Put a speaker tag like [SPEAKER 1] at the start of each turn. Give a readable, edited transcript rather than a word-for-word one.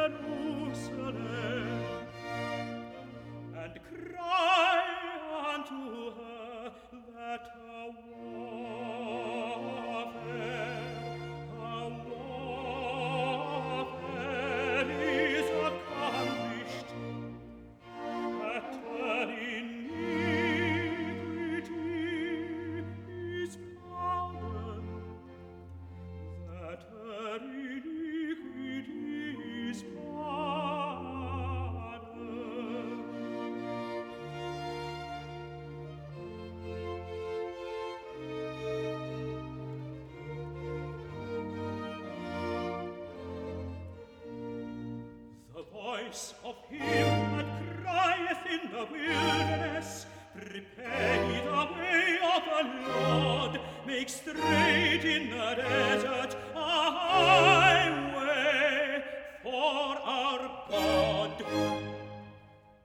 [SPEAKER 1] Jerusalem, and cry unto her that her warfare is accomplished, that her iniquity is pardoned, that her iniquity is pardoned. The voice of him that crieth in the wilderness, prepare ye the way of the Lord, make straight in the desert a